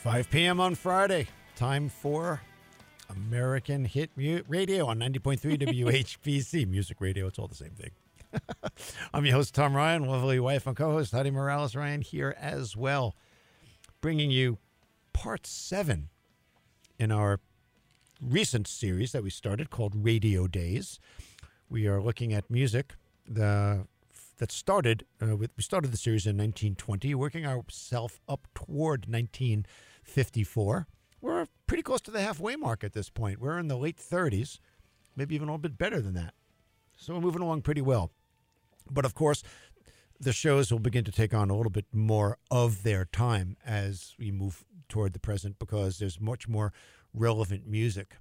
5 p.m. on Friday. Time for American Hit Radio on 90.3 WHBC. Music radio, it's all the same thing. I'm your host, Tom Ryan, lovely wife and co-host, Heidi Morales-Ryan, here as well, bringing you part 7 in our recent series that we started called Radio Days. We are looking at music that started, we started the series in 1920, working ourselves up toward 1954. We're pretty close to the halfway mark at this point. We're in the late 30s, maybe even a little bit better than that. So we're moving along pretty well. But of course, the shows will begin to take on a little bit more of their time as we move toward the present, because there's much more relevant music,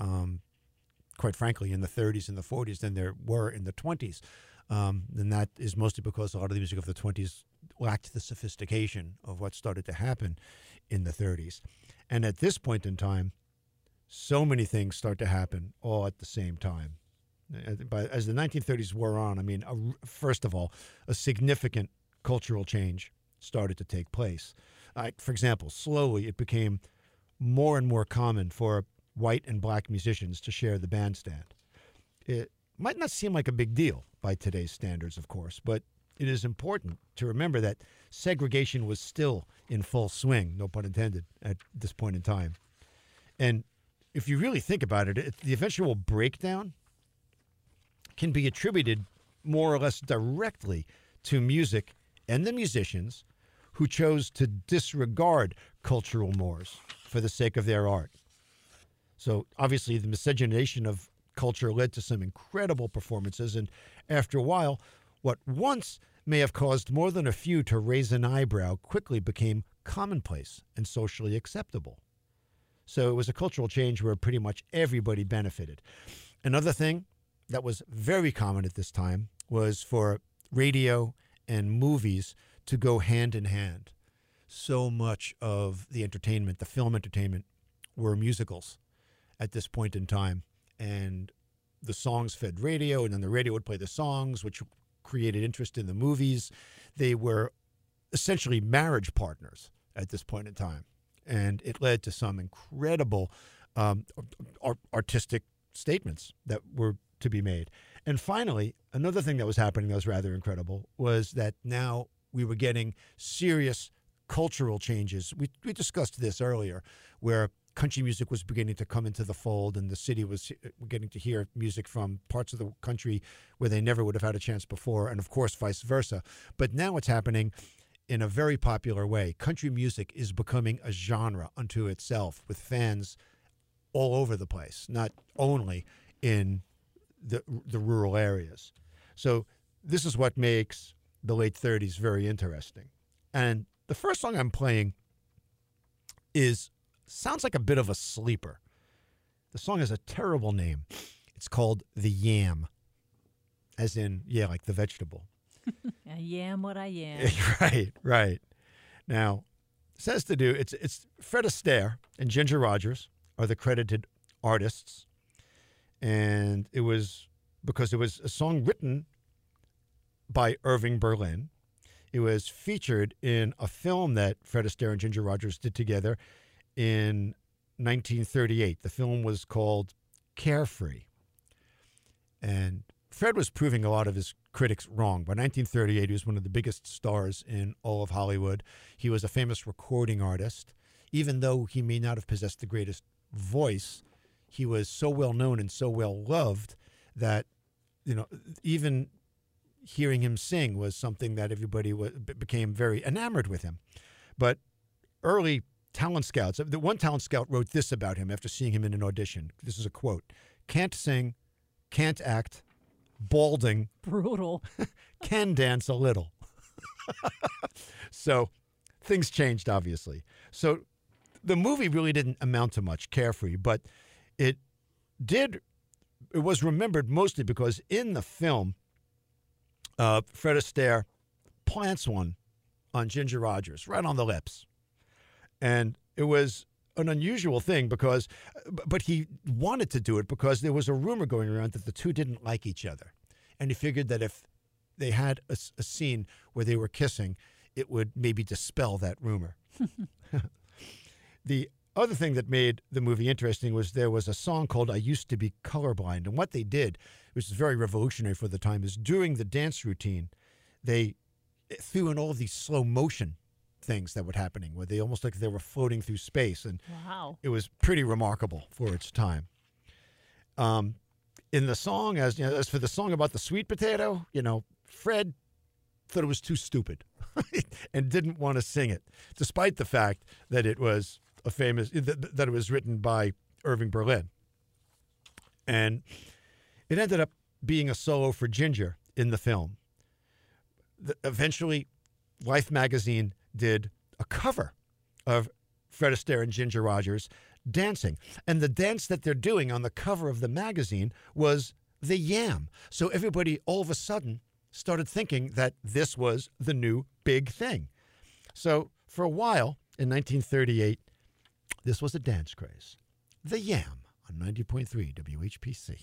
quite frankly, in the 30s and the 40s than there were in the 20s. And that is mostly because a lot of the music of the 20s lacked the sophistication of what started to happen in the 30s. And at this point in time, so many things start to happen all at the same time. But as the 1930s wore on, I mean, first of all, a significant cultural change started to take place. For example, slowly it became more and more common for white and black musicians to share the bandstand. It might not seem like a big deal by today's standards, of course, but it is important to remember that segregation was still in full swing, no pun intended, at this point in time. And if you really think about it, the eventual breakdown can be attributed more or less directly to music and the musicians who chose to disregard cultural mores for the sake of their art. So obviously the miscegenation of culture led to some incredible performances, and after a while, what once may have caused more than a few to raise an eyebrow quickly became commonplace and socially acceptable. So it was a cultural change where pretty much everybody benefited. Another thing that was very common at this time was for radio and movies to go hand in hand. So much of the entertainment, the film entertainment, were musicals at this point in time. And the songs fed radio, and then the radio would play the songs, which created interest in the movies. They were essentially marriage partners at this point in time. And it led to some incredible artistic statements that were to be made. And finally, another thing that was happening that was rather incredible was that now we were getting serious cultural changes. We discussed this earlier, where country music was beginning to come into the fold, and the city was getting to hear music from parts of the country where they never would have had a chance before, and of course vice versa. But now it's happening in a very popular way. Country music is becoming a genre unto itself, with fans all over the place, not only in the rural areas. So this is what makes the late 30s very interesting. And the first song I'm playing sounds like a bit of a sleeper. The song has a terrible name. It's called The Yam, as in, like the vegetable. I am what I am. Right. Now, it's Fred Astaire and Ginger Rogers are the credited artists. And it was because it was a song written by Irving Berlin. It was featured in a film that Fred Astaire and Ginger Rogers did together in 1938. The film was called Carefree. And Fred was proving a lot of his critics wrong. By 1938, he was one of the biggest stars in all of Hollywood. He was a famous recording artist. Even though he may not have possessed the greatest voice, he was so well known and so well loved that, even hearing him sing was something that everybody became very enamored with him. But early talent scouts, the one talent scout wrote this about him after seeing him in an audition. This is a quote: "Can't sing, can't act, balding, brutal, can dance a little." So things changed, obviously. So the movie really didn't amount to much, Carefree, but it was remembered mostly because in the film, Fred Astaire plants one on Ginger Rogers, right on the lips. And it was an unusual thing but he wanted to do it because there was a rumor going around that the two didn't like each other. And he figured that if they had a scene where they were kissing, it would maybe dispel that rumor. The other thing that made the movie interesting was there was a song called I Used to Be Colorblind. And what they did, which is very revolutionary for the time, is during the dance routine, they threw in all of these slow motion things that were happening, where they almost like they were floating through space. And Wow. it was pretty remarkable for its time. In the song, as for the song about the sweet potato, Fred thought it was too stupid and didn't want to sing it, despite the fact that it was that it was written by Irving Berlin. And it ended up being a solo for Ginger in the film. Eventually, Life magazine did a cover of Fred Astaire and Ginger Rogers dancing. And the dance that they're doing on the cover of the magazine was the Yam. So everybody all of a sudden started thinking that this was the new big thing. So for a while, in 1938, this was a dance craze. The Yam on 90.3 WHPC.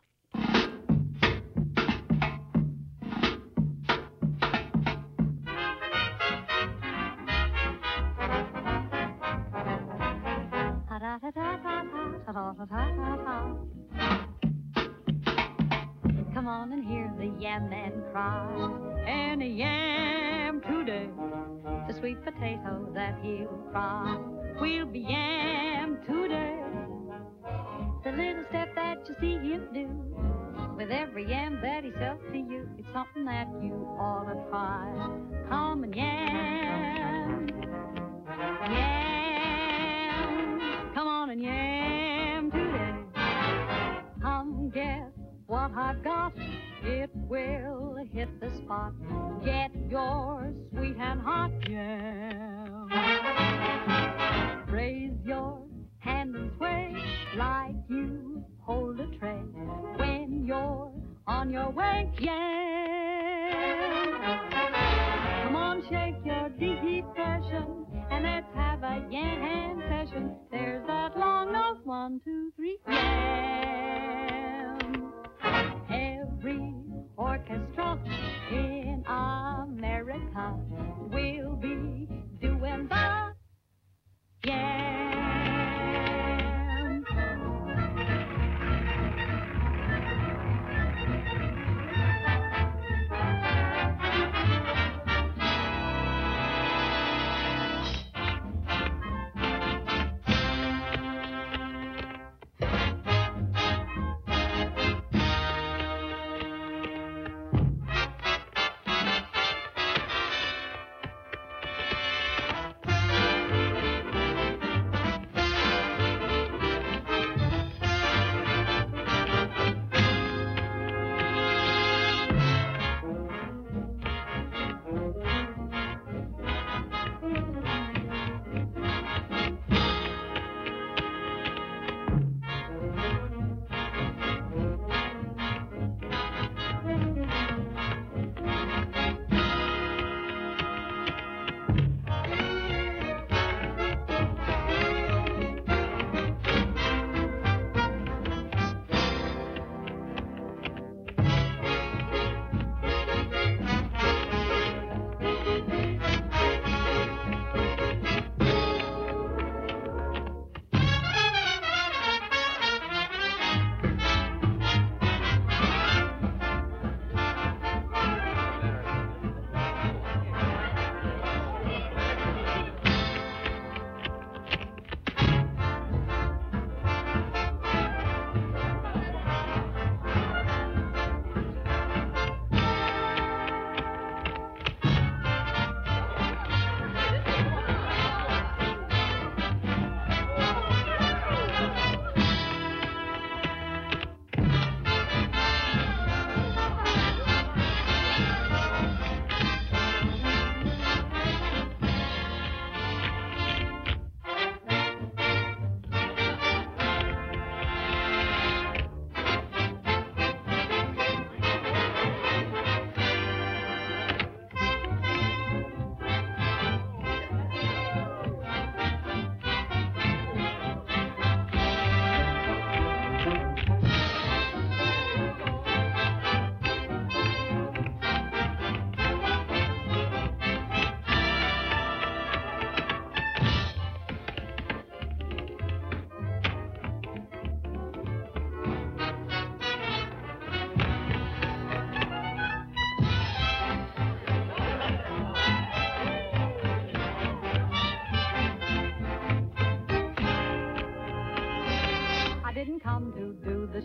Come on and hear the yam man cry. And a yam today, the sweet potato that he'll fry, will be yam today. The little step that you see him do, with every yam that he sells to you, it's something that you ought to try. Come and yam, yam, come on and yam today. Come get what I've got, it will hit the spot. Get your sweet and hot yam. Raise your hand and sway like you hold a tray when you're on your way, yam. Come on, shake your depression and let's have a yam session. There's that long nose, 1, 2, 3, yam. Every orchestra in America will be doing the yam.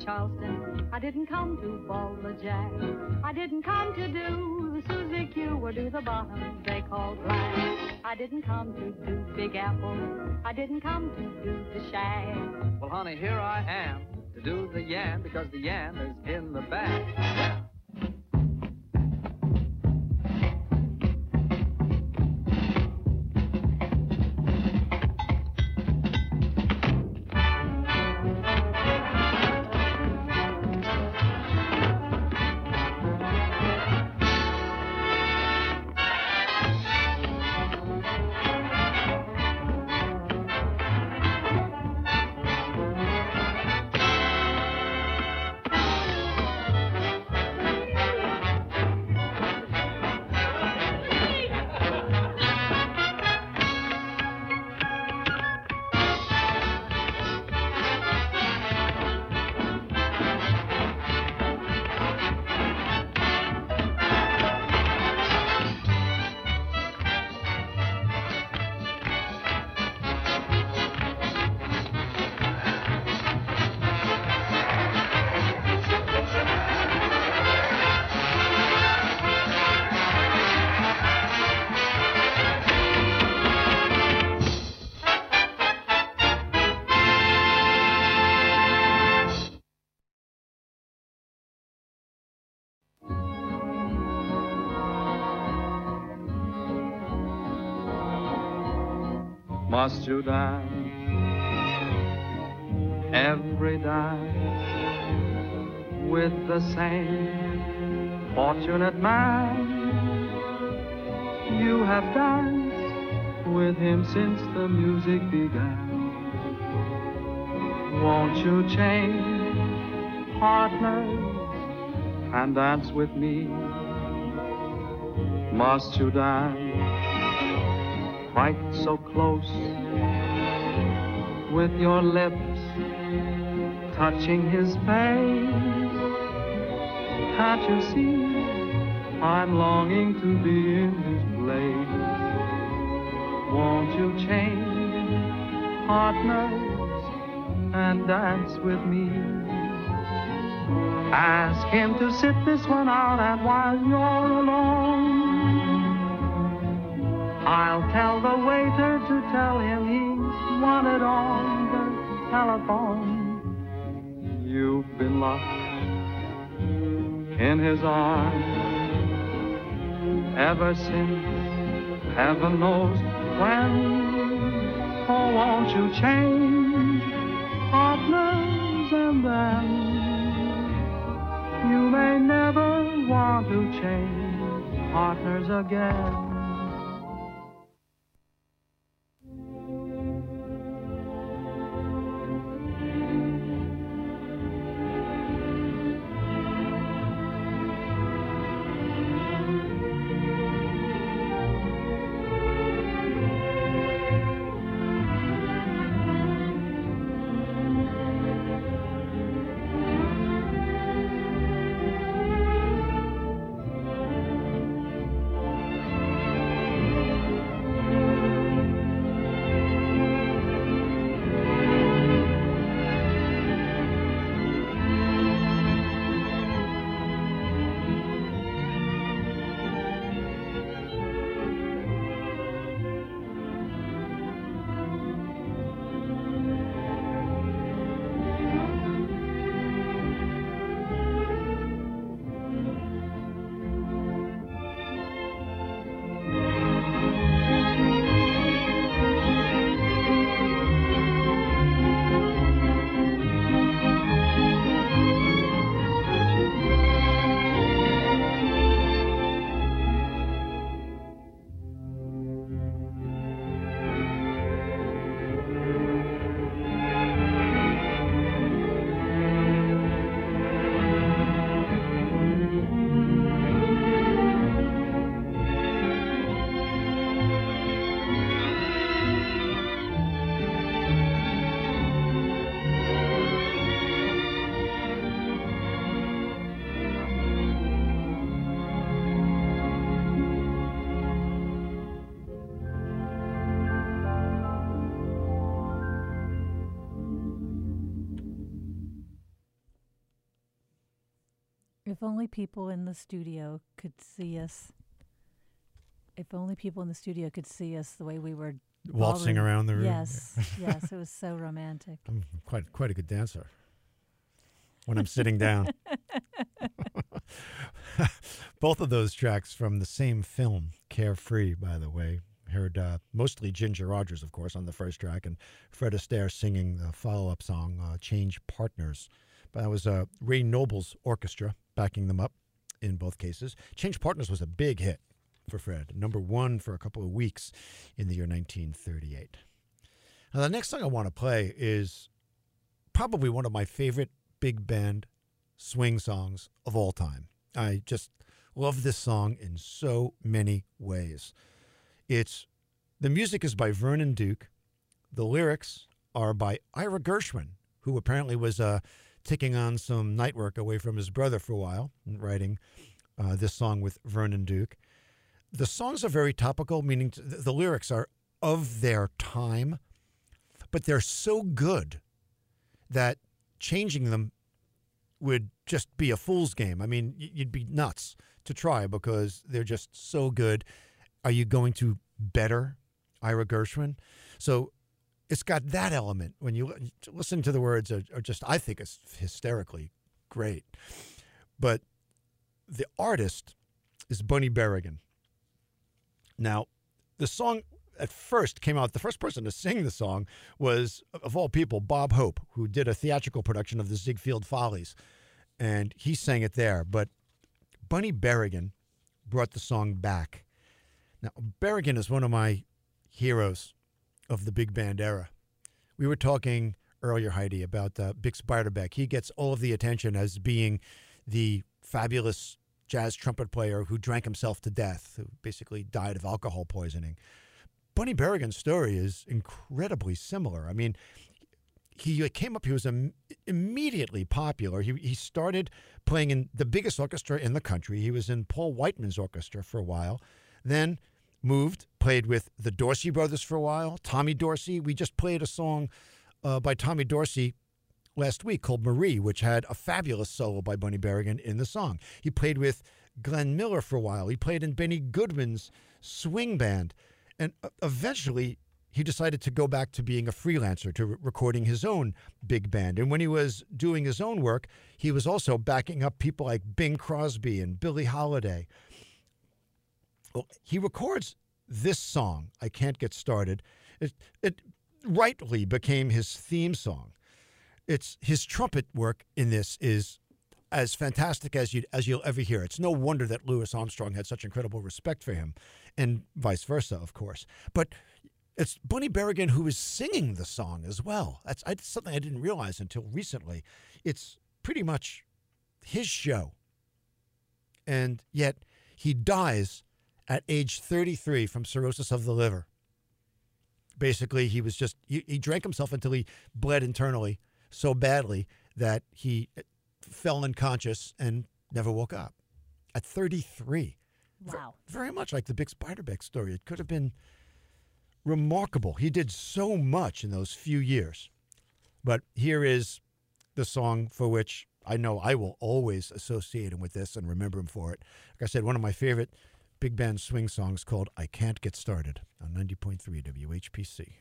Charleston. I didn't come to bowl the jack. I didn't come to do the Suzy Q or do the bottom they call black. I didn't come to do Big Apple. I didn't come to do the shag. Well, honey, here I am to do the yam because the yam is in the bag. Must you die every night with the same fortunate man? You have danced with him since the music began. Won't you change partners and dance with me? Must you dance quite so close, with your lips touching his face? Can't you see I'm longing to be in his place? Won't you change partners and dance with me? Ask him to sit this one out, and while you're alone, I'll tell the waiter to tell him he's wanted on the telephone. You've been locked in his arms ever since heaven knows when. Oh, won't you change partners, and then you may never want to change partners again. only people in the studio could see us. If only people in the studio could see us the way we were Waltzing ballroom. around the room. Yes, yes, it was so romantic. I'm quite a good dancer when I'm sitting down. Both of those tracks from the same film, Carefree, by the way. Heard mostly Ginger Rogers, of course, on the first track, and Fred Astaire singing the follow-up song, Change Partners. But that was Ray Noble's orchestra backing them up in both cases. Change Partners was a big hit for Fred, #1 for a couple of weeks in the year 1938. Now, the next song I want to play is probably one of my favorite big band swing songs of all time. I just love this song in so many ways. The music is by Vernon Duke. The lyrics are by Ira Gershwin, who apparently was taking on some night work away from his brother for a while, and writing this song with Vernon Duke. The songs are very topical, meaning the lyrics are of their time, but they're so good that changing them would just be a fool's game. I mean, you'd be nuts to try because they're just so good. Are you going to better Ira Gershwin? So it's got that element. When you listen to the words, are just, I think it's hysterically great. But the artist is Bunny Berrigan. Now, the song at first came out, the first person to sing the song was, of all people, Bob Hope, who did a theatrical production of the Ziegfeld Follies. And he sang it there. But Bunny Berrigan brought the song back. Now, Berrigan is one of my heroes of the big band era. We were talking earlier, Heidi, about Bix Beiderbecke. He gets all of the attention as being the fabulous jazz trumpet player who drank himself to death, who basically died of alcohol poisoning. Bunny Berrigan's story is incredibly similar. I mean, he came up, he was immediately popular. He started playing in the biggest orchestra in the country. He was in Paul Whiteman's orchestra for a while, then played with the Dorsey brothers for a while, Tommy Dorsey. We just played a song by Tommy Dorsey last week called Marie, which had a fabulous solo by Bunny Berrigan in the song. He played with Glenn Miller for a while. He played in Benny Goodman's swing band. And eventually, he decided to go back to being a freelancer, to recording his own big band. And when he was doing his own work, he was also backing up people like Bing Crosby and Billie Holiday. Well, he records this song, I Can't Get Started. It rightly became his theme song. His trumpet work in this is as fantastic as you'll ever hear. It's no wonder that Louis Armstrong had such incredible respect for him, and vice versa, of course. But it's Bunny Berrigan who is singing the song as well. That's something I didn't realize until recently. It's pretty much his show. And yet he dies at age 33 from cirrhosis of the liver. Basically, he drank himself until he bled internally so badly that he fell unconscious and never woke up. At 33. Wow. Very much like the Bix Beiderbecke story. It could have been remarkable. He did so much in those few years. But here is the song for which I know I will always associate him with this and remember him for it. Like I said, one of my favorite big band swing songs called I Can't Get Started on 90.3 WHPC.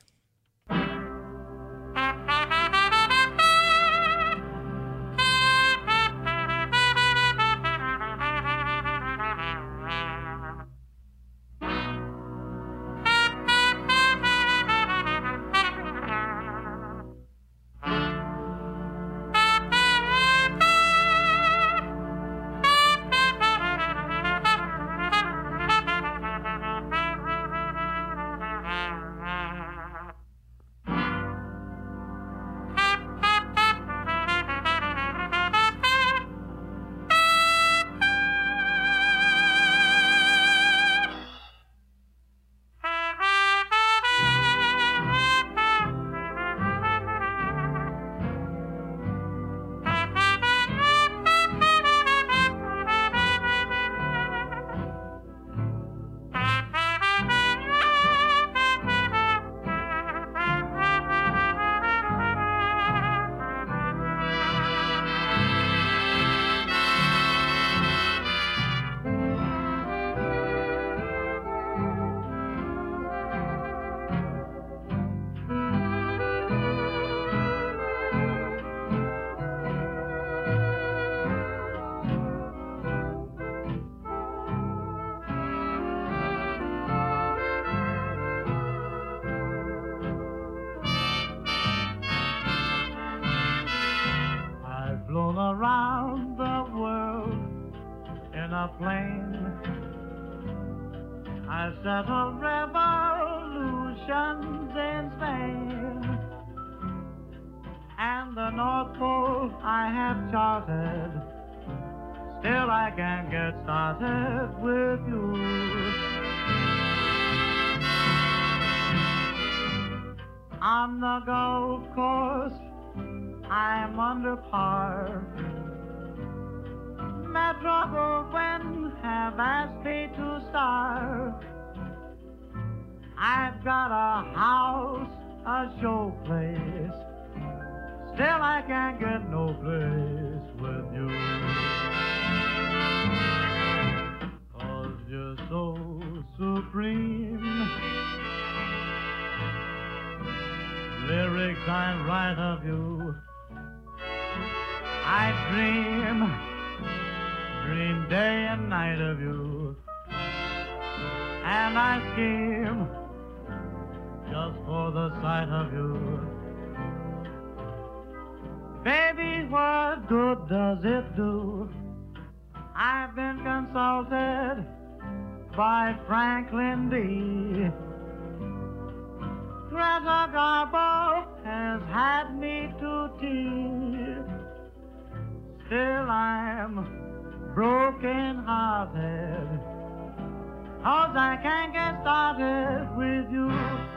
plane. I settled revolutions in Spain, and the North Pole I have charted. Still I can't get started with you. On the Gulf Coast, I'm under par. Metro-Goldwyn have asked me to star. I've got a house, a show place. Still I can't get no place with you. 'Cause you're so supreme. Lyrics I write of you. I dream day and night of you. And I scheme just for the sight of you. Baby, what good does it do? I've been consulted by Franklin D. Greta Garbo has had me to tea. Still I'm broken-hearted, 'cause I can't get started with you.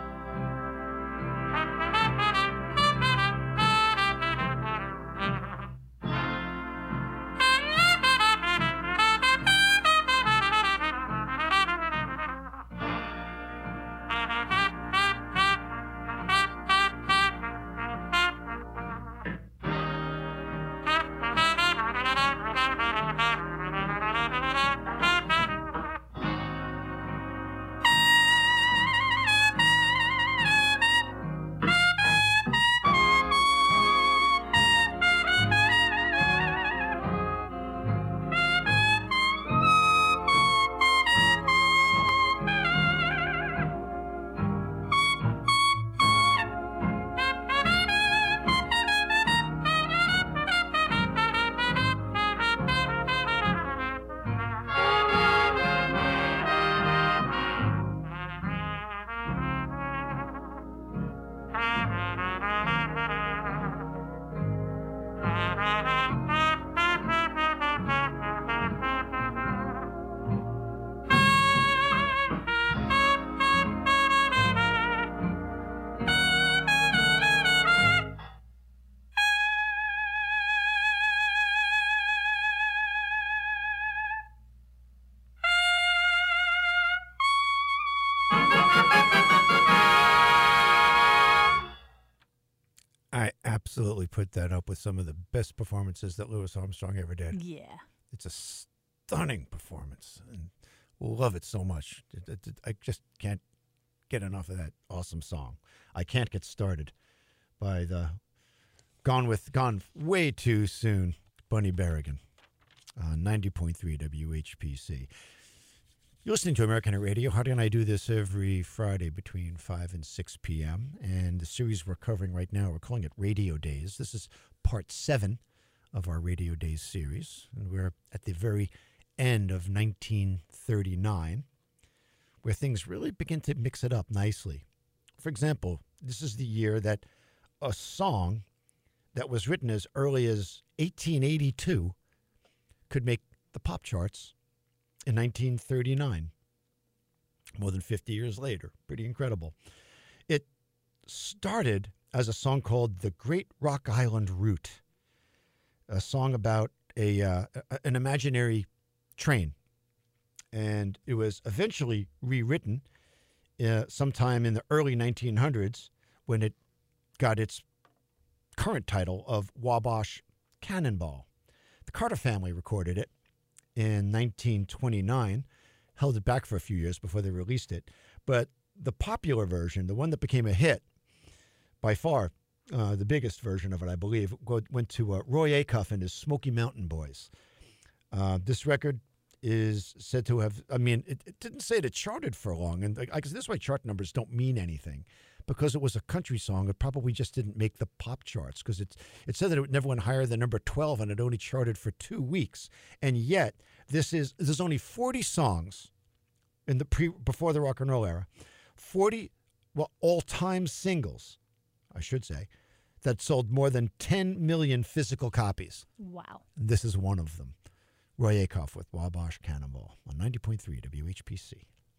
Absolutely put that up with some of the best performances that Louis Armstrong ever did. Yeah. It's a stunning performance, and we'll love it so much. I just can't get enough of that awesome song. I Can't Get Started by the Gone way too soon, Bunny Berrigan, 90.3 WHPC. You're listening to American Radio. Hardy and I do this every Friday between 5 and 6 p.m. And the series we're covering right now, we're calling it Radio Days. This is part 7 of our Radio Days series. And we're at the very end of 1939, where things really begin to mix it up nicely. For example, this is the year that a song that was written as early as 1882 could make the pop charts in 1939, more than 50 years later. Pretty incredible. It started as a song called The Great Rock Island Route, a song about an imaginary train. And it was eventually rewritten sometime in the early 1900s when it got its current title of Wabash Cannonball. The Carter family recorded it in 1929, held it back for a few years before they released it. But the popular version, the one that became a hit, by far the biggest version of it, I believe, went to Roy Acuff and his Smoky Mountain Boys. This record is said to have, it didn't say it charted for long. And I guess this is why chart numbers don't mean anything. Because it was a country song, it probably just didn't make the pop charts, because it said that it never went higher than number 12, and it only charted for 2 weeks. And yet, There's only 40 songs in the before the rock and roll era, 40 all-time singles, I should say, that sold more than 10 million physical copies. Wow. And this is one of them. Roy Acuff with Wabash Cannonball on 90.3 WHPC.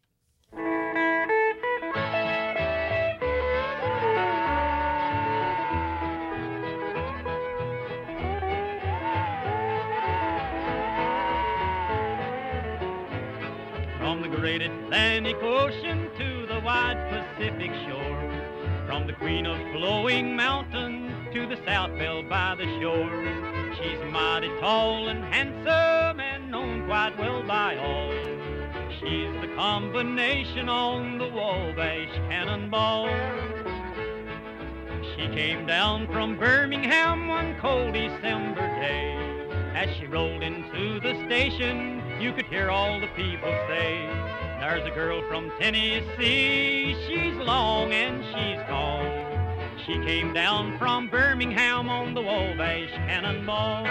From the great Atlantic Ocean to the wide Pacific shore, from the queen of flowing mountains to the South Belle by the shore, she's mighty tall and handsome and known quite well by all. She's the combination on the Wabash Cannonball. She came down from Birmingham one cold December day. As she rolled into the station, you could hear all the people say, there's a girl from Tennessee, she's long and she's tall. She came down from Birmingham on the Wabash Cannonball.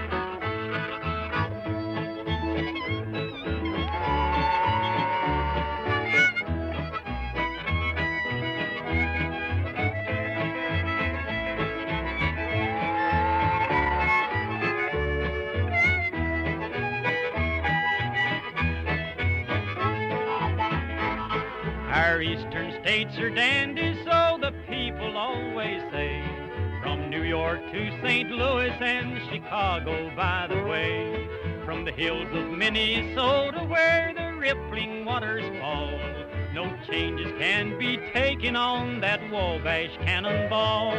Our eastern states are dandies, so the people always say. From New York to St. Louis and Chicago, by the way. From the hills of Minnesota where the rippling waters fall, no changes can be taken on that Wabash Cannonball.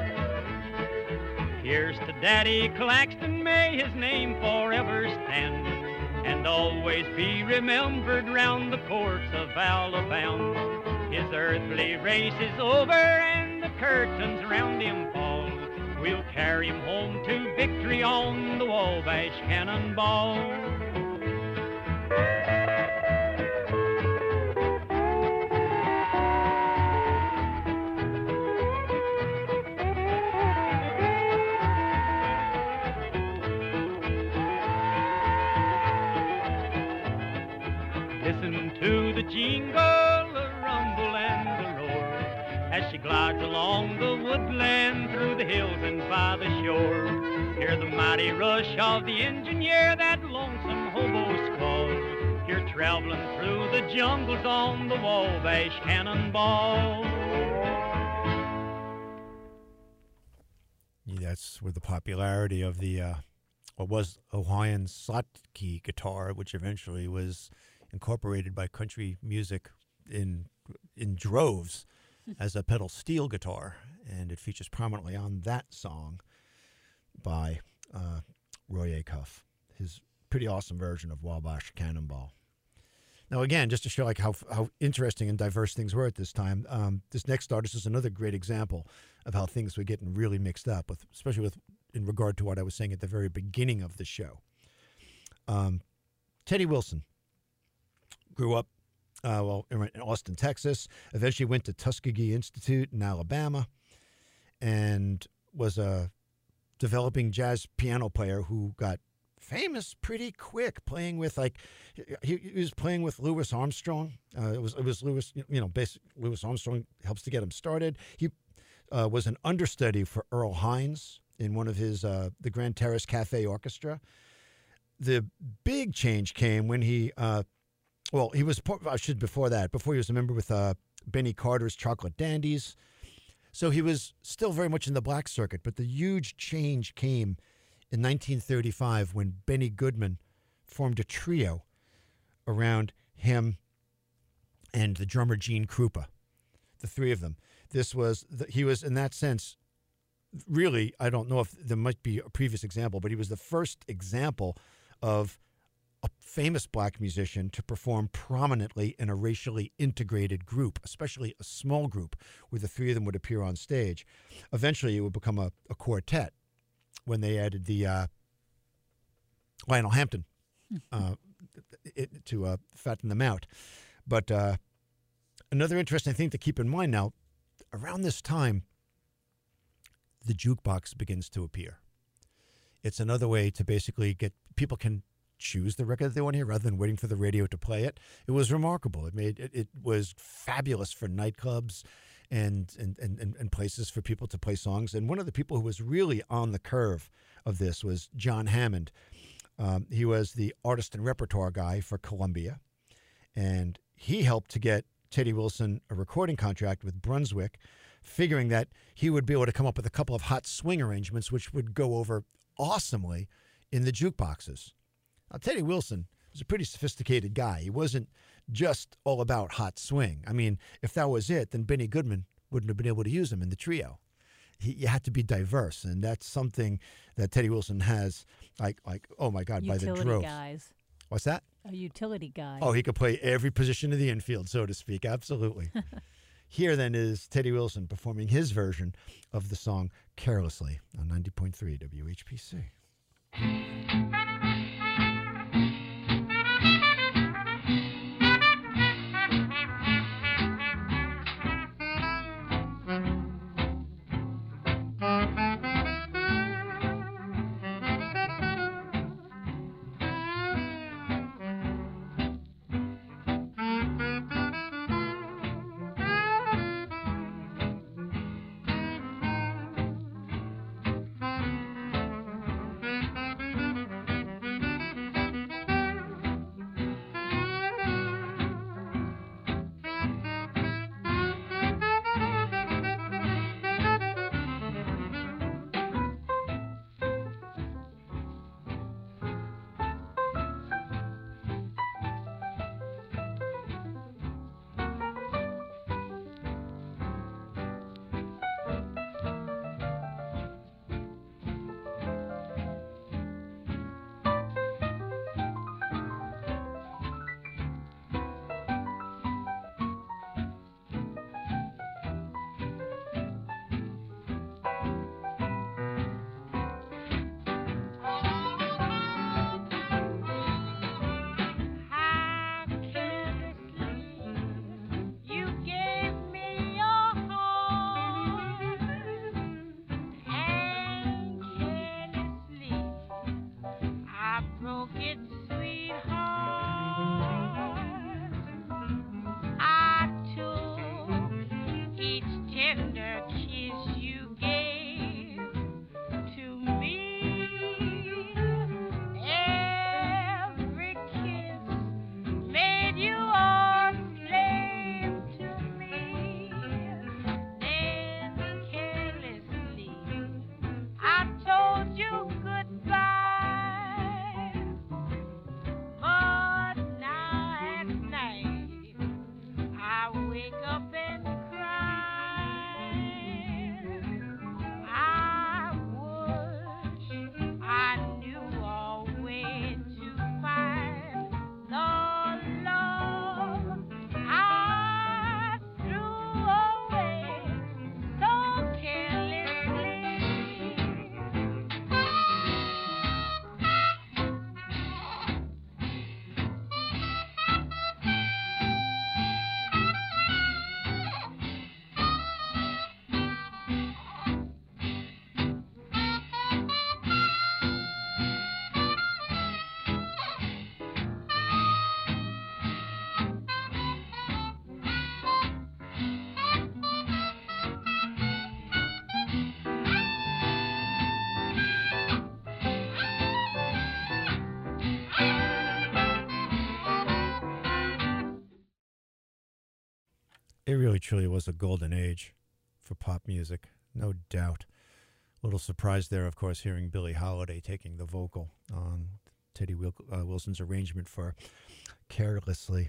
Here's to Daddy Claxton, may his name forever stand, and always be remembered round the courts of Alabama. His earthly race is over and the curtains round him fall. We'll carry him home to victory on the Wabash Cannonball. Listen to the jingle, the rumble, and the roar as she glides along the woodland through the hills and by the shore. Hear the mighty rush of the engineer, that lonesome hobo squall. You're traveling through the jungles on the Wabash Cannonball. Yeah, that's where the popularity of the what was a Hawaiian Slotkey guitar, which eventually was incorporated by country music in droves as a pedal steel guitar, and it features prominently on that song by Roy Acuff, his pretty awesome version of Wabash Cannonball. Now, again, just to show like how interesting and diverse things were at this time, this next artist is another great example of how things were getting really mixed up, with, especially with in regard to what I was saying at the very beginning of the show. Teddy Wilson grew up in Austin, Texas, eventually went to Tuskegee Institute in Alabama, and was a developing jazz piano player who got famous pretty quick, playing with he was playing with Louis Armstrong. It was Louis, Louis Armstrong helps to get him started. He was an understudy for Earl Hines in one of his the Grand Terrace Cafe Orchestra. The big change came when he was before he was a member with Benny Carter's Chocolate Dandies. So he was still very much in the black circuit, but the huge change came in 1935 when Benny Goodman formed a trio around him and the drummer Gene Krupa, the three of them. He was, in that sense, really, I don't know if there might be a previous example, but he was the first example of a famous black musician to perform prominently in a racially integrated group, especially a small group where the three of them would appear on stage. Eventually, it would become a quartet when they added the Lionel Hampton to fatten them out. But another interesting thing to keep in mind now, around this time, the jukebox begins to appear. It's another way to basically get people can choose the record that they want to hear rather than waiting for the radio to play it. It was remarkable. It was fabulous for nightclubs and places for people to play songs. And one of the people who was really on the curve of this was John Hammond. He was the artist and repertoire guy for Columbia, and he helped to get Teddy Wilson a recording contract with Brunswick, figuring that he would be able to come up with a couple of hot swing arrangements which would go over awesomely in the jukeboxes. Now, Teddy Wilson was a pretty sophisticated guy. He wasn't just all about hot swing. I mean, if that was it, then Benny Goodman wouldn't have been able to use him in the trio. You had to be diverse, and that's something that Teddy Wilson has, like oh my God, by the Utility droves. guys. What's that? A utility guy. Oh, he could play every position of the infield, so to speak. Absolutely. Here, then, is Teddy Wilson performing his version of the song Carelessly on 90.3 WHPC. It really, truly was a golden age for pop music, no doubt. A little surprised there, of course, hearing Billie Holiday taking the vocal on Teddy Wilson's arrangement for Carelessly.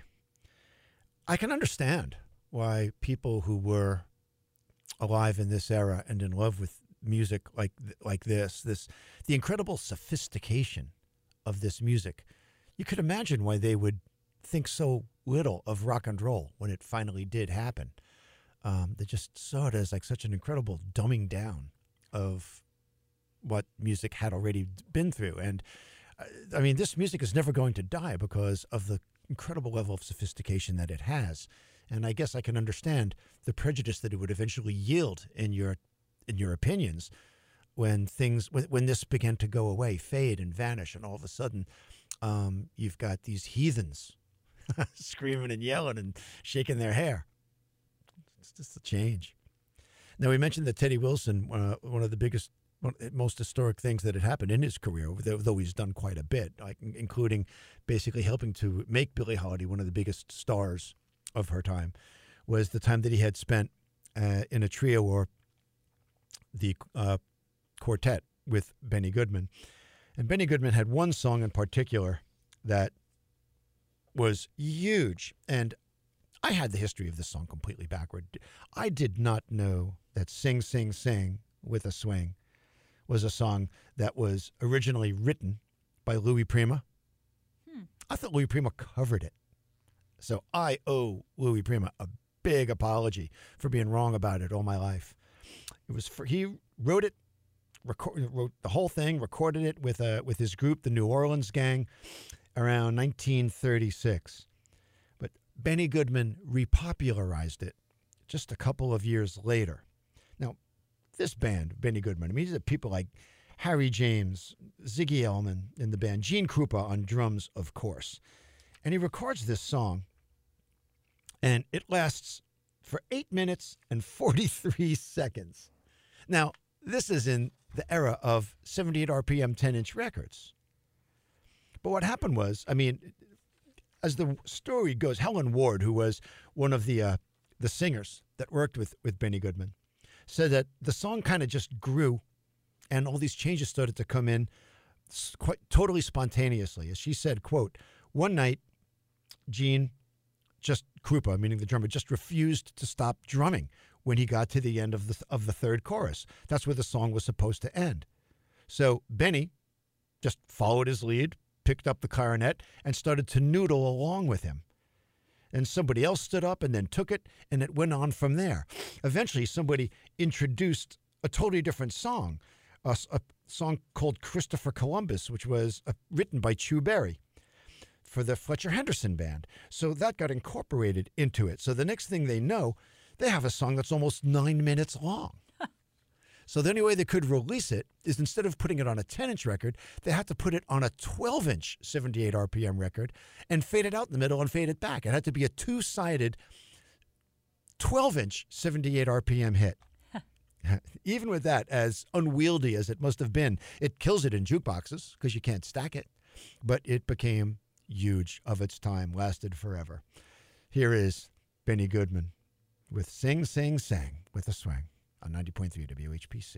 I can understand why people who were alive in this era and in love with music like this, the incredible sophistication of this music, you could imagine why they would think so little of rock and roll when it finally did happen. They just saw it as like such an incredible dumbing down of what music had already been through. And I mean, this music is never going to die because of the incredible level of sophistication that it has. And I guess I can understand the prejudice that it would eventually yield in your opinions when this began to go away, fade and vanish, and all of a sudden you've got these heathens screaming and yelling and shaking their hair. It's just a change. Now, we mentioned that Teddy Wilson, one of the most historic things that had happened in his career, though he's done quite a bit, like including basically helping to make Billie Holiday one of the biggest stars of her time, was the time that he had spent in a trio or the quartet with Benny Goodman. And Benny Goodman had one song in particular that was huge. And I had the history of this song completely backward. I did not know that Sing, Sing, Sing with a Swing was a song that was originally written by Louis Prima. I thought Louis Prima covered it. So I owe Louis Prima a big apology for being wrong about it all my life. He wrote it, wrote the whole thing, recorded it with his group, the New Orleans Gang, around 1936. But Benny Goodman repopularized it just a couple of years later. Now, this band, Benny Goodman, I mean, these are people like Harry James, Ziggy Elman in the band, Gene Krupa on drums, of course. And he records this song, and it lasts for 8 minutes and 43 seconds. Now, this is in the era of 78 RPM 10-inch records. But what happened was, I mean, as the story goes, Helen Ward, who was one of the singers that worked with Benny Goodman, said that the song kind of just grew, and all these changes started to come in quite totally spontaneously. As she said, quote, one night, Gene Krupa, meaning the drummer, just refused to stop drumming when he got to the end of the third chorus. That's where the song was supposed to end. So Benny just followed his lead, picked up the clarinet, and started to noodle along with him. And somebody else stood up and then took it, and it went on from there. Eventually, somebody introduced a totally different song, a song called Christopher Columbus, which was written by Chu Berry for the Fletcher Henderson Band. So that got incorporated into it. So the next thing they know, they have a song that's almost 9 minutes long. So the only way they could release it is, instead of putting it on a 10-inch record, they had to put it on a 12-inch 78 RPM record and fade it out in the middle and fade it back. It had to be a two-sided 12-inch 78 RPM hit. Even with that, as unwieldy as it must have been, it kills it in jukeboxes because you can't stack it. But it became huge of its time, lasted forever. Here is Benny Goodman with Sing, Sing, Sang with a Swing on 90.3 WHPC.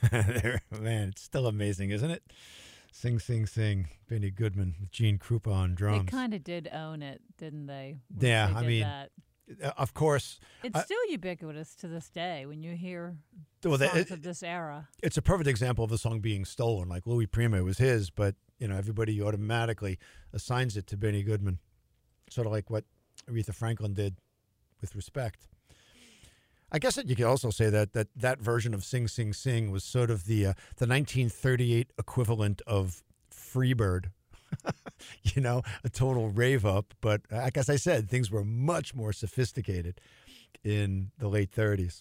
Man, it's still amazing, isn't it? Sing, sing, sing. Benny Goodman with Gene Krupa on drums. They kind of did own it, didn't they? when Yeah, they I did mean, that? Of course. It's still ubiquitous to this day when you hear Well, songs of this era. it's a perfect example of the song being stolen. Like Louis Prima was his, but everybody automatically assigns it to Benny Goodman, sort of like what Aretha Franklin did with Respect. I guess that you could also say that version of Sing Sing Sing was sort of the 1938 equivalent of Freebird. A total rave up. But like as I said, things were much more sophisticated in the late 30s.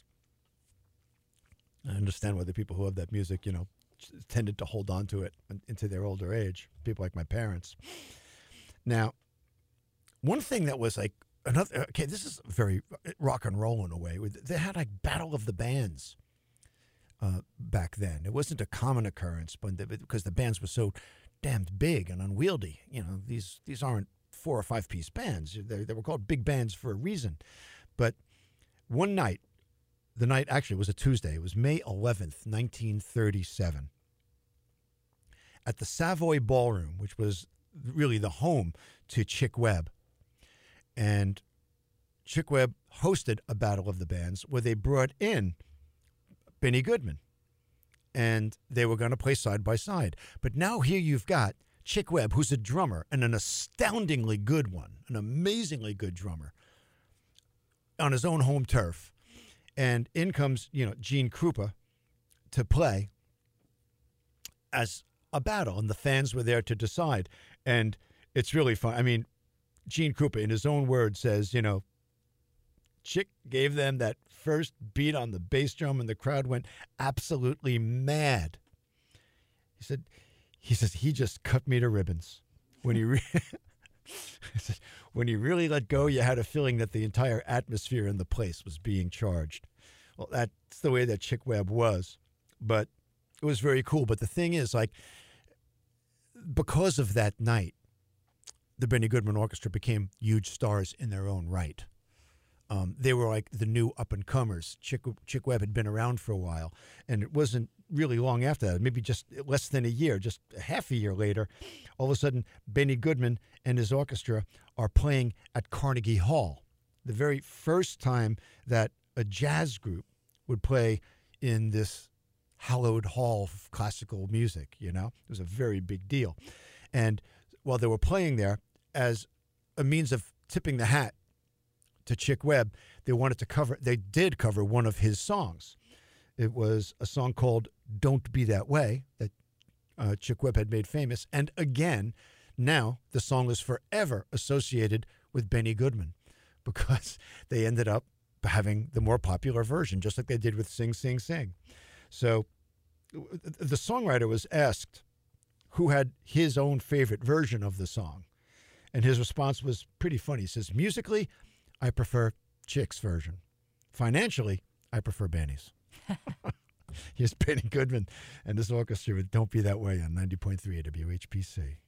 I understand why the people who have that music, tended to hold on to it into their older age. People like my parents. Now, one thing that was like another. Okay, this is very rock and roll in a way. They had like Battle of the Bands back then. It wasn't a common occurrence, but because the bands were so damned big and unwieldy. These aren't 4 or 5 piece bands. They were called big bands for a reason. But one night, the night actually was a Tuesday. It was May 11th, 1937. At the Savoy Ballroom, which was really the home to Chick Webb. And Chick Webb hosted a Battle of the Bands where they brought in Benny Goodman. And they were going to play side by side. But now here you've got Chick Webb, who's a drummer, and an astoundingly good one, an amazingly good drummer, on his own home turf. And in comes, Gene Krupa to play as a battle, and the fans were there to decide. And it's really fun. I mean, Gene Krupa, in his own words, says, Chick gave them that first beat on the bass drum, and the crowd went absolutely mad. He says he just cut me to ribbons. When he when he really let go, you had a feeling that the entire atmosphere in the place was being charged. Well, that's the way that Chick Webb was, but it was very cool. But the thing is, like, because of that night, the Benny Goodman Orchestra became huge stars in their own right. They were like the new up-and-comers. Chick Webb had been around for a while, and it wasn't really long after that, maybe just less than a year, just half a year later, all of a sudden, Benny Goodman and his orchestra are playing at Carnegie Hall, the very first time that a jazz group would play in this hallowed hall of classical music, It was a very big deal. And while they were playing there, as a means of tipping the hat to Chick Webb, they did cover one of his songs. It was a song called Don't Be That Way that Chick Webb had made famous. And again, now the song is forever associated with Benny Goodman because they ended up having the more popular version, just like they did with Sing, Sing, Sing. So the songwriter was asked who had his own favorite version of the song. And his response was pretty funny. He says, musically, I prefer Chick's version. Financially, I prefer Benny's. Here's Benny Goodman and his orchestra with Don't Be That Way on 90.3 WHPC.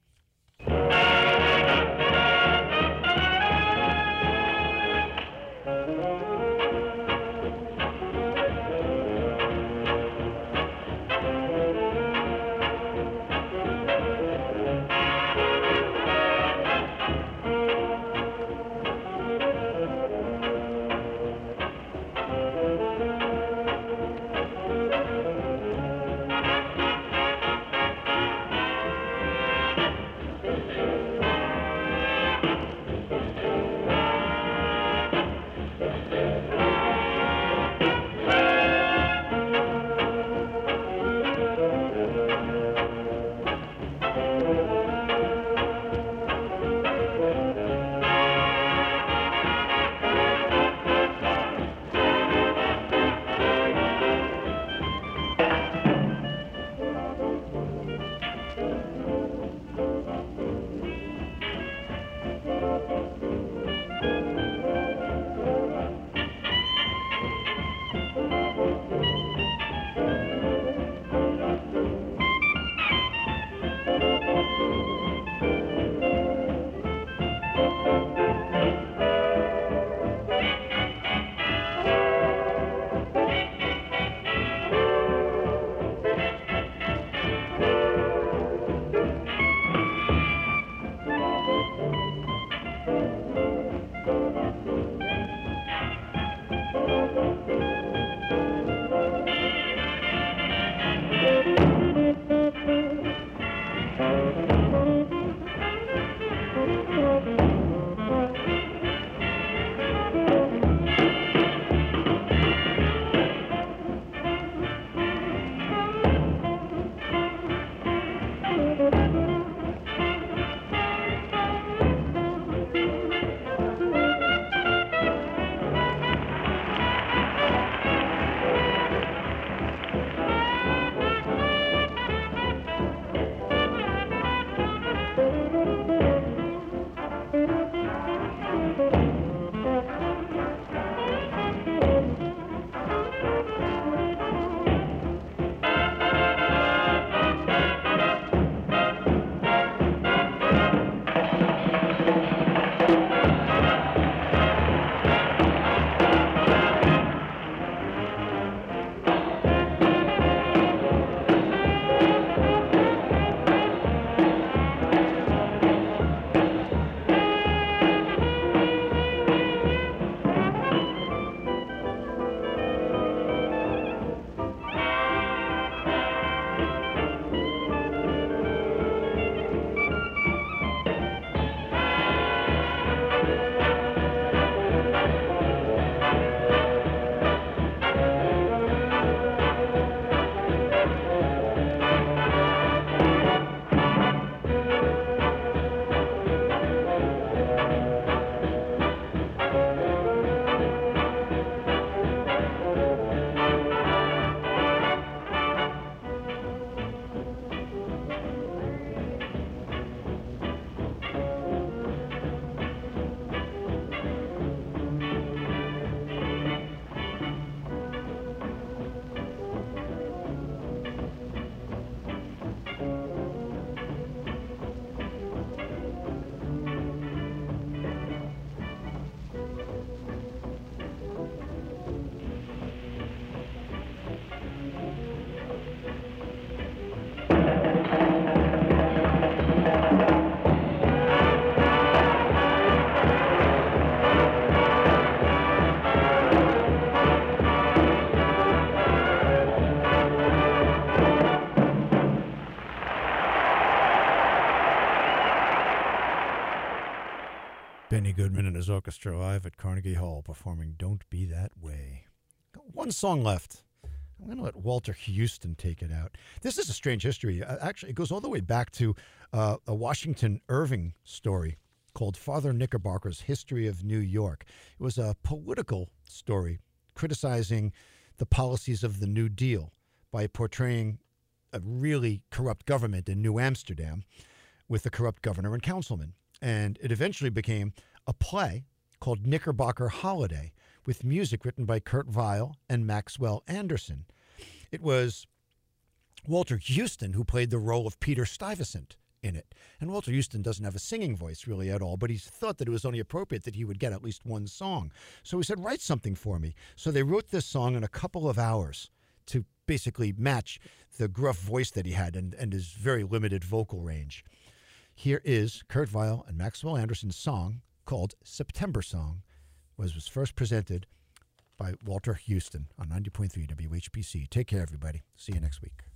Benny Goodman and his orchestra live at Carnegie Hall performing Don't Be That Way. Got one song left. I'm going to let Walter Houston take it out. This is a strange history. Actually, it goes all the way back to a Washington Irving story called Father Knickerbocker's History of New York. It was a political story criticizing the policies of the New Deal by portraying a really corrupt government in New Amsterdam with a corrupt governor and councilman. And it eventually became a play called Knickerbocker Holiday with music written by Kurt Weill and Maxwell Anderson. It was Walter Houston who played the role of Peter Stuyvesant in it. And Walter Houston doesn't have a singing voice really at all, but he thought that it was only appropriate that he would get at least one song. So he said, write something for me. So they wrote this song in a couple of hours to basically match the gruff voice that he had and his very limited vocal range. Here is Kurt Weill and Maxwell Anderson's song called September Song, was first presented by Walter Houston on 90.3 WHPC. Take care, everybody. See you next week.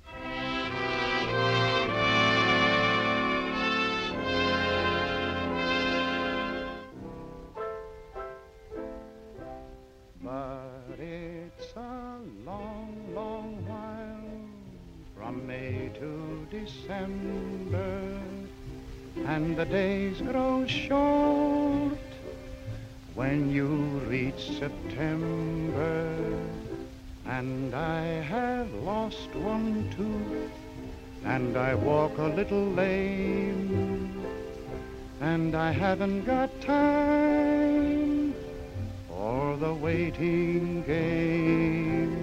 But it's a long, long while from May to December, and the days grow short when you reach September. And I have lost one tooth, and I walk a little lame, and I haven't got time for the waiting game.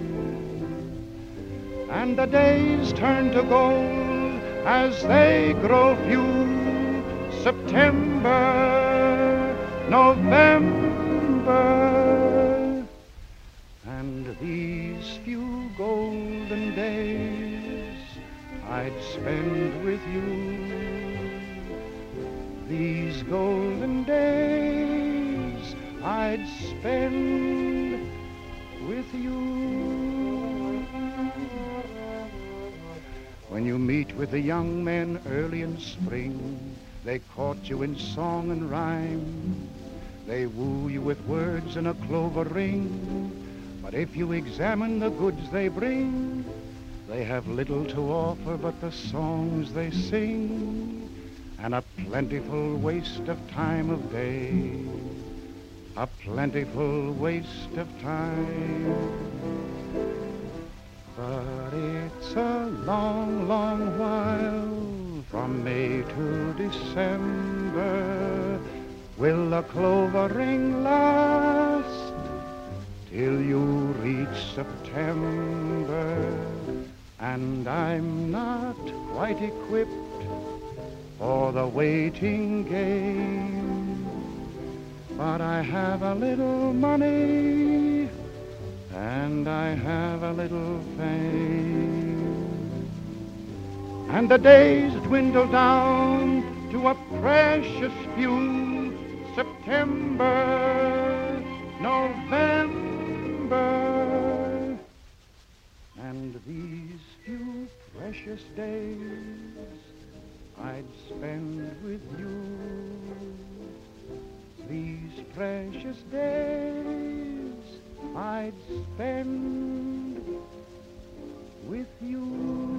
And the days turn to gold as they grow few. September, November, and these few golden days I'd spend with you. These golden days I'd spend with you. When you meet with the young men early in spring, they court you in song and rhyme. They woo you with words and a clover ring. But if you examine the goods they bring, they have little to offer but the songs they sing, and a plentiful waste of time of day. A plentiful waste of time. But it's a long, long while from May to December. Will the clover ring last till you reach September? And I'm not quite equipped for the waiting game, but I have a little money and I have a little fame. And the days dwindle down to a precious few. September, November, and these few precious days I'd spend with you. These precious days I'd spend with you.